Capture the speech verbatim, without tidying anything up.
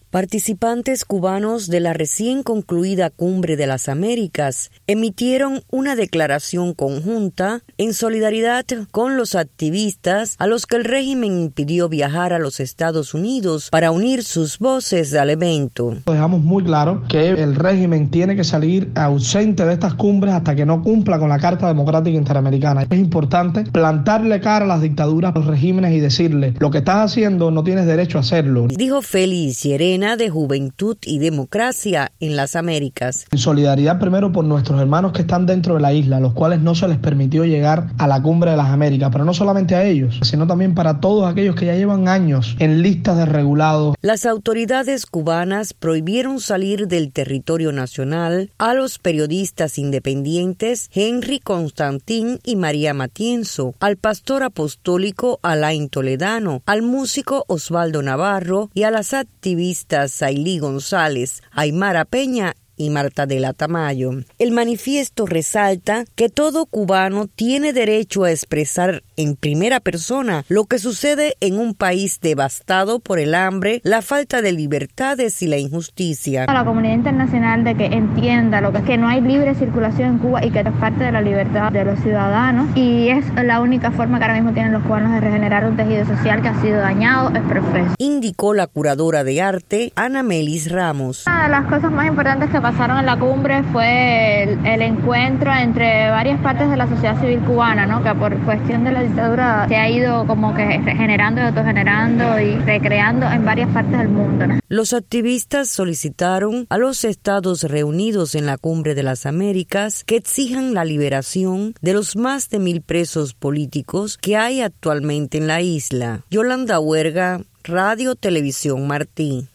Participantes cubanos de la recién concluida Cumbre de las Américas emitieron una declaración conjunta en solidaridad con los activistas a los que el régimen impidió viajar a los Estados Unidos para unir sus voces al evento. Dejamos muy claro que el régimen tiene que salir ausente de estas cumbres hasta que no cumpla con la Carta Democrática Interamericana. Es importante plantarle cara a las dictaduras, a los regímenes y decirle: lo que estás haciendo no tienes derecho a hacerlo. Dijo Félix Llerena, de Juventud y Democracia en las Américas. En solidaridad primero por nuestros hermanos que están dentro de la isla, a los cuales no se les permitió llegar a la Cumbre de las Américas, pero no solamente a ellos, sino también para todos aquellos que ya llevan años en listas de regulados. Las autoridades cubanas prohibieron salir del territorio nacional a los periodistas independientes Henry Constantín y María Matienzo, al pastor apostólico Alain Toledano, al músico Osvaldo Navarro y a las activistas Sailí González, Aymara Peña y Marta de la Tamayo. El manifiesto resalta que todo cubano tiene derecho a expresar en primera persona lo que sucede en un país devastado por el hambre, la falta de libertades y la injusticia. A la comunidad internacional de que entienda lo que es que no hay libre circulación en Cuba y que es parte de la libertad de los ciudadanos, y es la única forma que ahora mismo tienen los cubanos de regenerar un tejido social que ha sido dañado, es profeso. Indicó la curadora de arte Ana Melis Ramos. Una de las cosas más importantes que pasaron en la cumbre fue el, el encuentro entre varias partes de la sociedad civil cubana, ¿no? Que por cuestión de la dictadura se ha ido como que regenerando y autogenerando y recreando en varias partes del mundo, ¿no? Los activistas solicitaron a los estados reunidos en la Cumbre de las Américas que exijan la liberación de los más de mil presos políticos que hay actualmente en la isla. Yolanda Huerga, Radio Televisión Martí.